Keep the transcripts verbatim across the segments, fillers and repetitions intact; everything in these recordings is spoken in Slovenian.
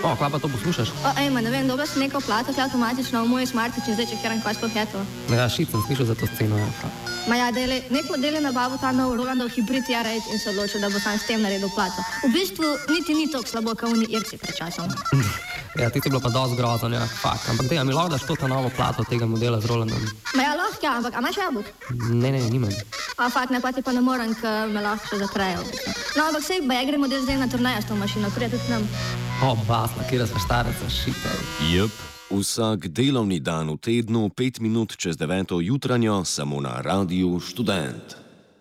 O, kva pa to poslušaš? O, ejma, ne vem, dobila sem neko plato, ki je avtomatično v moj smartič in zdaj čekiram, kaj sploh je to. Ja, šit sem slišal za to sceno. Ja. Ma ja, dele, nek model je nabavil ta nov Rolandov hibrid R osem in se odločil, da bo sam s tem naredil plato. V bistvu niti ni toliko slabo, kot oni Irci pred časom. Ja, ti si bilo pa dosti grozno, ja, fakt. Ampak dej, a mi lahko daš to ta novo plato tega modela z Rolandom? Ma ja, lahko, ja, ampak a imaš jabolk? Ne, ne, nimam. A fakt, ne, pa ti pa ne morem, ker me lahko še zaprejo. No, ampak sej, ba ja gre model zdaj na turnejo s to mašino, prije tudi nam. O, basna, kjera sva štareca, šit, ej. Jep, vsak delovni dan v tednu, pet minut čez deveto jutranjo, samo na Radiu Študent.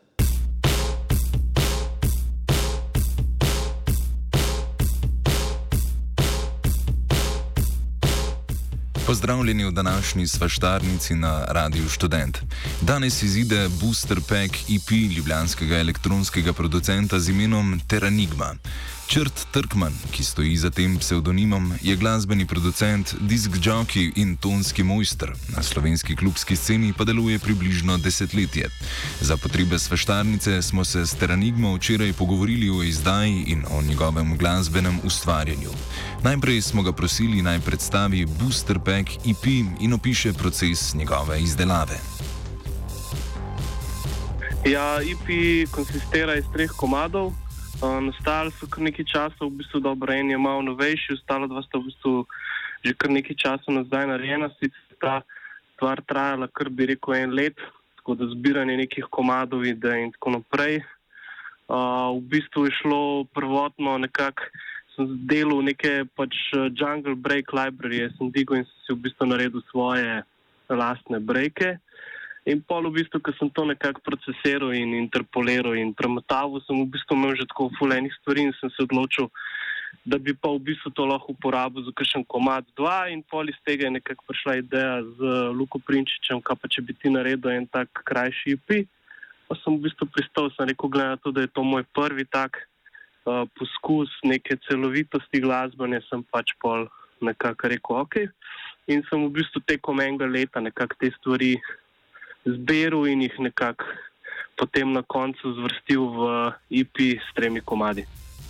Pozdravljeni v današnji svaštarnici na Radiu Študent. Danes izide Booster Pack E P ljubljanskega elektronskega producenta z imenom Teranigma. Črt Trkman, ki stoji za tem psevdonimom, je glasbeni producent, disk jockey in tonski mojster. Na slovenski klubski sceni pa deluje približno desetletje. Za potrebe svaštarnice smo se s Teranigmo včeraj pogovorili o izdaji in o njegovem glasbenem ustvarjanju. Najprej smo ga prosili naj predstavi Booster Pack E P in opiše proces njegove izdelave. Ja, E P konsistira iz treh komadov. Uh, nastali so kar nekaj časa, v bistvu dobro, en je malo novejši, ostalo dva sta v bistvu že kar nekaj časa nazaj narejena, sicer ta stvar trajala kar bi rekel en let, tako da zbiranje nekih komadov ide in tako naprej. Uh, v bistvu je šlo prvotno nekako, sem delal neke pač Jungle Break library, sem digal in sem si v bistvu naredil svoje lastne breake. In pol v bistvu, ko sem to nekako procesiral in interpoliral in premotaval, sem v bistvu imel že tako ful enih stvari in sem se odločil, da bi pa v bistvu to lahko uporabil za kakšen komad dva in pol iz tega je nekako prišla ideja z Luko Prinčičem, kaj pa če bi ti naredil en tak krajši E P. Pa sem v bistvu pristal, sem rekel, gleda to, da je to moj prvi tak uh, poskus neke celovitosti glasbene, sem pač pol nekako rekel, ok. In sem v bistvu tekom enega leta nekako te stvari zberu in jih nekako potem na koncu zvrstil v E P s tremi komadi.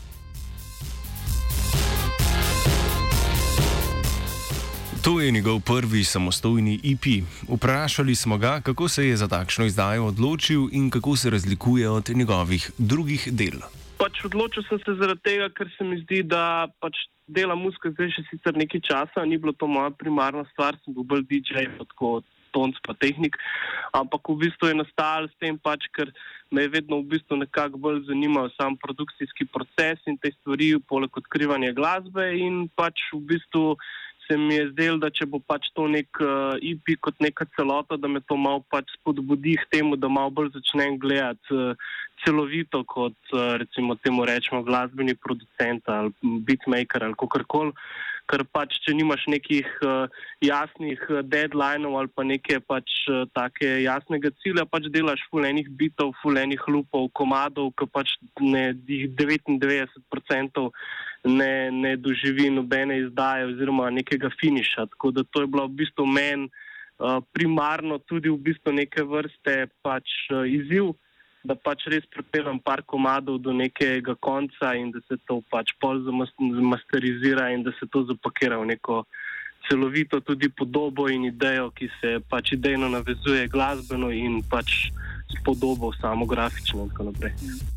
To je njegov prvi samostojni E P. Vprašali smo ga, kako se je za takšno izdajo odločil in kako se razlikuje od njegovih drugih del. Pač odločil sem se zaradi tega, ker se mi zdi, da pač delam muziko zdaj že sicer nekaj časa, ni bilo to moja primarna stvar, sem bil bolj D J, pa tako tonc pa tehnik, ampak v bistvu je nastajalo s tem pač, ker me je vedno v bistvu nekako bolj zanimal sam produkcijski proces in te stvari, poleg odkrivanja glasbe in pač v bistvu se mi je zdelo, da če bo pač to nek uh, E P kot neka celota, da me to malo pač spodbudi k temu, da malo bolj začnem gledati uh, celovito kot uh, recimo temu rečemo glasbeni producent ali beatmaker ali kakorkoli. Ker pač, če nimaš nekih uh, jasnih uh, deadlineov ali pa neke pač uh, take jasnega cilja, pač delaš ful enih bitov, ful enih lupov, komadov, ki pač ne, devetindevetdeset procentov ne, ne doživi nobene izdaje oziroma nekega finiša. Tako da to je bilo v bistvu meni uh, primarno tudi v bistvu neke vrste pač uh, izziv, da pač res pripeljem par komadov do nekega konca in da se to pač pol zamasterizira in da se to zapakira v neko celovito tudi podobo in idejo, ki se pač idejno navezuje glasbeno in pač s podobo samo grafično in tako naprej.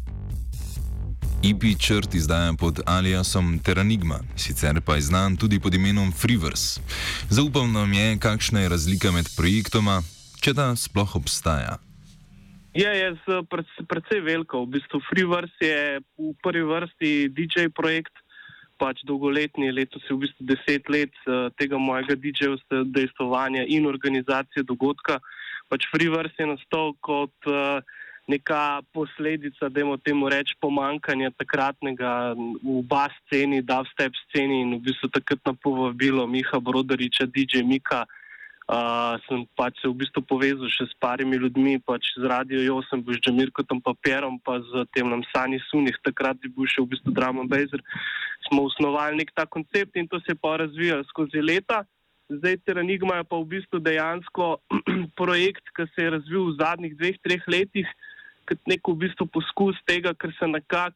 E P črt izdaja pod aliasom Teranigma, sicer pa je znan tudi pod imenom Freeverse. Zaupal nam je, kakšna je razlika med projektoma, če ta sploh obstaja. Je, je predvsej velika. V bistvu Freeverse je v prvi vrsti D J projekt, pač dolgoletni, letos je v bistvu deset let tega mojega D J-ovstva dejstvovanja in organizacije dogodka. Pač Freeverse je nastal kot uh, neka posledica, dajmo temu reči, pomankanja takratnega v bas sceni, dubstep sceni in v bistvu takrat na povabilo Miha Brodariča, D J Mika, Uh, sem pač se v bistvu povezal še s parimi ljudmi, pač z Radio Josem, z Džamirkotom Papierom, pa z tem nam Sani Sunih, takrat je bil še v bistvu drum and basser. Smo osnovali nek ta koncept in to se je pa razvijalo skozi leta. Zdaj Teranigma je pa v bistvu dejansko projekt, ki se je razvil v zadnjih dveh, treh letih, kot nek v bistvu poskus tega, ker se nekako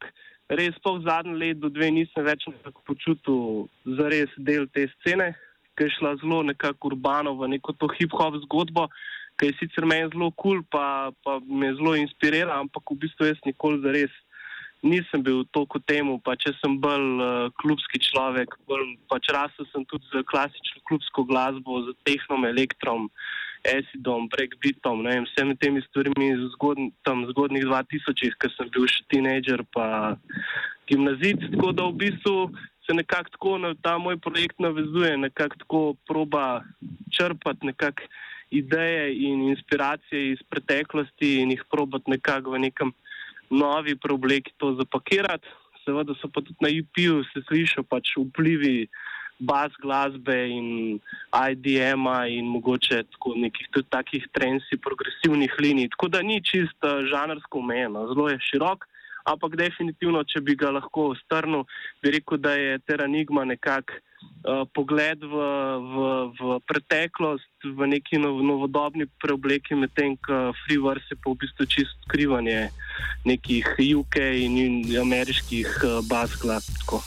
res pa v zadnjem letu do dve nisem več nekako počutil zares del te scene, ki je šla zelo nekako urbano v neko to hip-hop zgodbo, ki je sicer meni zelo kul, cool, pa, pa me zelo inspirira, ampak v bistvu jaz nikoli zares nisem bil toliko temu, pa če sem bolj uh, klubski človek, bolj, pač rasel sem tudi z klasično klubsko glasbo, z tehnom, elektrom, acidom, breakbeatom, ne vem, vsemi temi stvarmi zgodn, tam zgodnih dva tisočih, ker sem bil še teenager pa gimnazijc, tako da v bistvu se nekako tako na ta moj projekt navezuje, nekako tako proba črpati nekako ideje in inspiracije iz preteklosti in jih probati nekako v nekem novi preobleki to zapakirati. Seveda so pa tudi na E P-ju se slišal pač vplivi bas glasbe in I D M-a in mogoče tako nekih tudi takih trensi progresivnih linij. Tako da ni čisto žanrsko omejeno, zelo je širok, ampak definitivno, če bi ga lahko strnil, bi rekel, da je Teranigma nekak uh, pogled v, v, v preteklost, v neki nov, novodobni preobleki, medtem ko Free Verse je pa v bistvu čisto odkrivanje nekih U K in, in ameriških uh, bas glasb. Tako.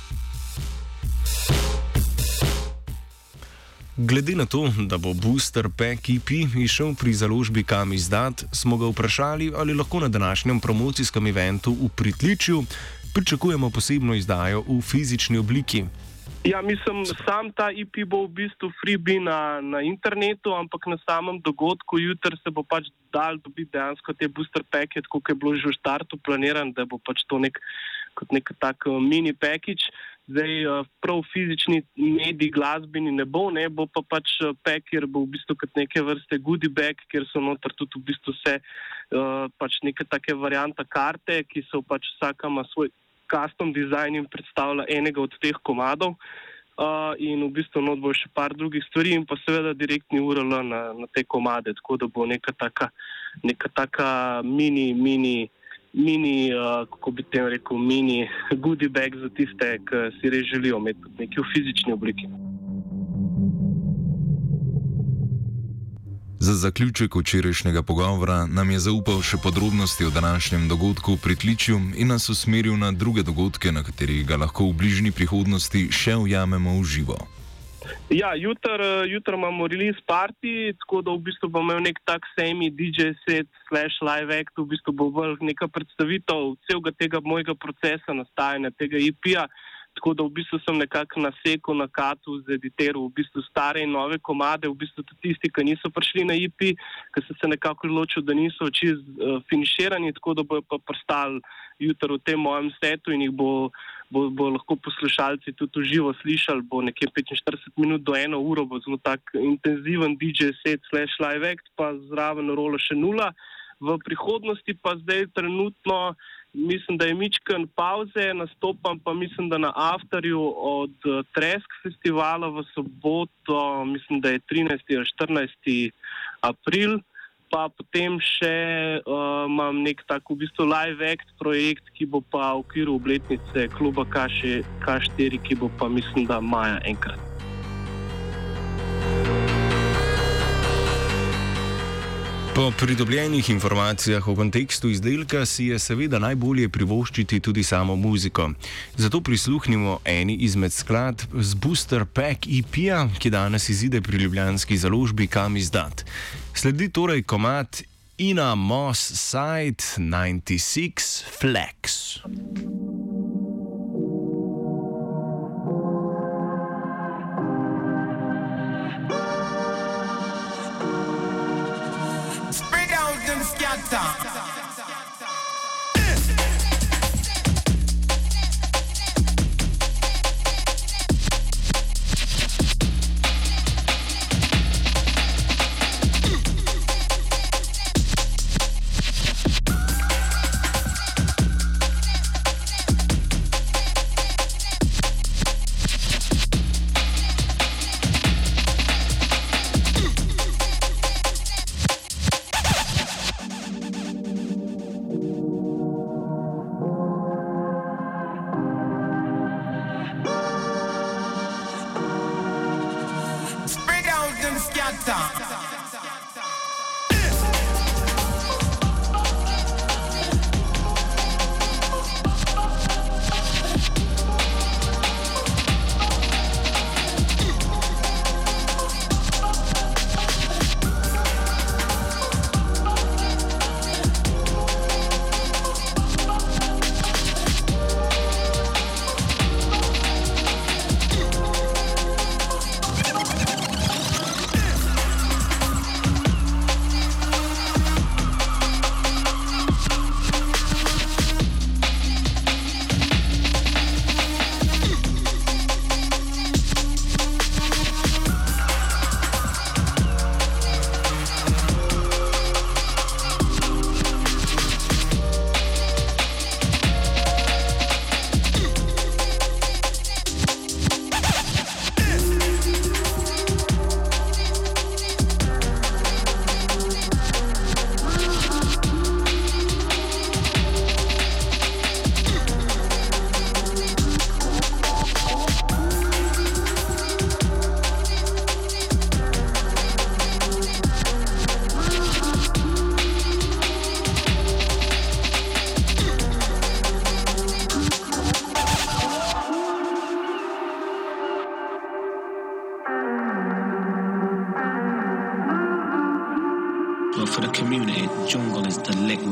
Glede na to, da bo Booster Pack E P išel pri založbi Kam izdat, smo ga vprašali, ali lahko na današnjem promocijskem eventu v Pritličju pričakujemo posebno izdajo v fizični obliki. Ja, mislim, sam ta E P bo v bistvu freebie na, na internetu, ampak na samem dogodku jutri se bo pač dal dobiti dejansko te Booster Packe, tako kot je bilo že v startu planiran, da bo pač to nek, kot nek tak mini package. Zdaj, prav fizični medij glasbeni ne bo, ne, bo pa pač pack, kjer bo v bistvu kot neke vrste goodie bag, kjer so noter tudi v bistvu vse uh, pač neke take varianta karte, ki so pač vsaka ima svoj custom design in predstavlja enega od teh komadov uh, in v bistvu not bo še par drugih stvari in pa seveda direktni U R L na, na te komade, tako da bo neka taka, neka taka mini, mini mini, uh, kako bi tem rekel, mini goodie bag za tiste, ki si res želijo imeti tudi nekaj v fizični obliki. Za zaključek včerajšnjega pogovora nam je zaupal še podrobnosti o današnjem dogodku v Pritličju in nas usmeril na druge dogodke, na katerih ga lahko v bližnji prihodnosti še ujamemo v živo. Ja, jutr, jutr imamo release party, tako da v bistvu bomo imel nek tak semi D J set slash live act, v bistvu bo bolj neka predstavitev celega tega mojega procesa nastajanja tega E P-ja, tako da v bistvu sem nekako nasekal na katu z editeru v bistvu stare in nove komade, v bistvu tudi tisti, ki niso prišli na E P, ki so se nekako odločili, da niso čist uh, finiširani, tako da bojo pa pristali jutr v tem mojem setu in jih bo Bo, bo lahko poslušalci tudi uživo slišali, bo nekje petinštirideset minut do eno uro, bo zelo tak intenziven D J set slash live act, pa zraven rolo še nula. V prihodnosti pa zdaj trenutno, mislim, da je mičken pauze, nastopam pa mislim, da na afterju od uh, Tresk festivala v soboto, mislim, da je trinajsti ali štirinajsti april, pa potem še uh, imam nek tak v bistvu live act projekt, ki bo pa v okviru obletnice kluba K štiri, ki bo pa mislim, da maja enkrat. Po pridobljenih informacijah o kontekstu izdelka si je seveda najbolje privoščiti tudi samo muziko. Zato prisluhnimo eni izmed skladb z Booster Pack E P-ja, ki danes izide pri ljubljanski založbi Kam izdat. Sledi torej komad Ina Moss Side devetdeset šest Flex. Spread out them scatter.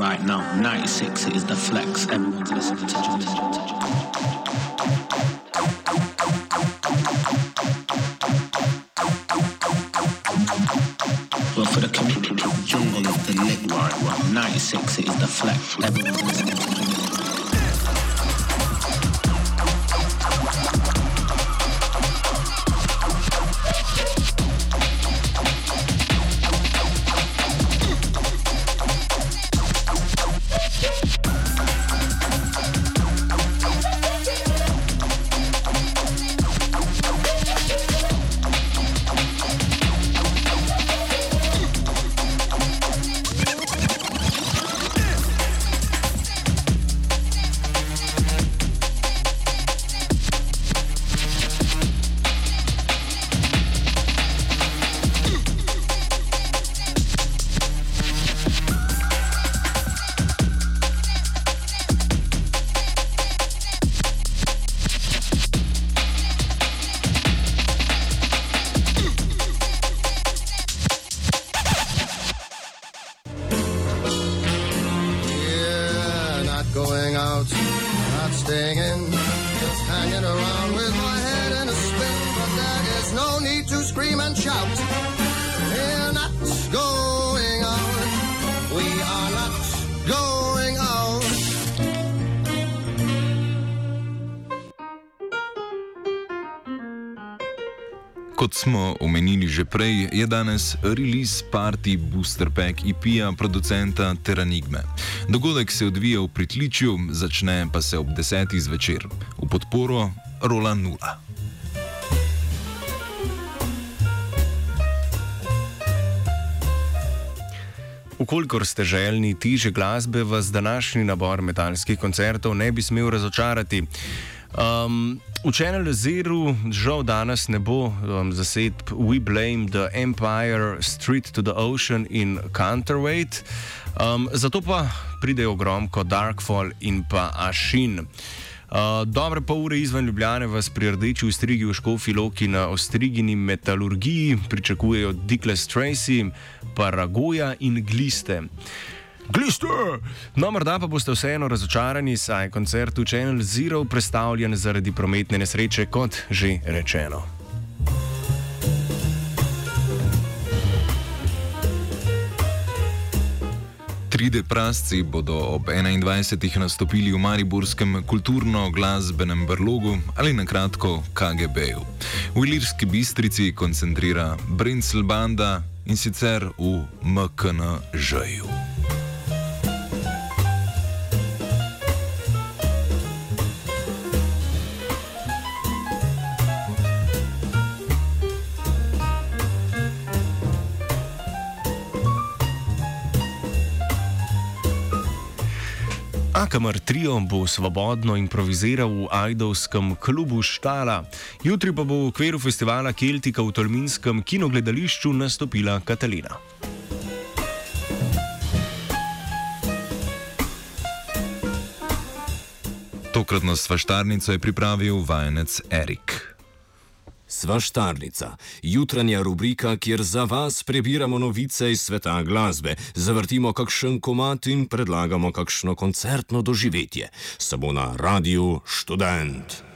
right now. ninety-six is the flex. Everyone's listening to well, for the community, jungle is the lick right. Well, ninety-six is the flex. Everyone's listening to going out, not staying in, just hanging around with my head in a spin. But there is no need to scream and shout. We're not going out. We are not going out. Kot smo omenili že prej, je danes release party Booster Pack E P-ja producenta Teranigme. Dogodek se odvija v pritličju, začne pa se ob desetih zvečer. V podporo Rola Nula. Vkolikor ste željni tiže glasbe, vas današnji nabor metalskih koncertov ne bi smel razočarati. Um, v Channel Zero žal danes ne bo um, zasedb We Blame the Empire, Street to the Ocean in Counterweight, um, zato pa pridejo gromko Darkfall in pa Ashin. Uh, dobre pol ure izven Ljubljane vas pri Rdeči ostrigi v Škofji Loki na ostrigini metalurgiji pričakujejo Dickless Tracy, Paragoja in Gliste. Gliste! No, morda pa boste vseeno razočarani, saj je koncert v Channel Zero prestavljen zaradi prometne nesreče, kot že rečeno. Trije prasci bodo ob enaindvajsetih nastopili v mariborskem kulturno-glasbenem brlogu ali na kratko K G B-ju. V Ilirski Bistrici koncentrira Brenzel banda in sicer v M K N Ž-ju. Akamer trio bo svobodno improviziral v ajdovskem klubu Štala. Jutri pa bo v okviru festivala Keltika v tolminskem kinogledališču nastopila Katalina. Tokratno svaštarnico je pripravil vajenec Erik. Svaštarnica, jutranja rubrika, kjer za vas prebiramo novice iz sveta glasbe, zavrtimo kakšen komad in predlagamo kakšno koncertno doživetje. Samo na Radiu Študent.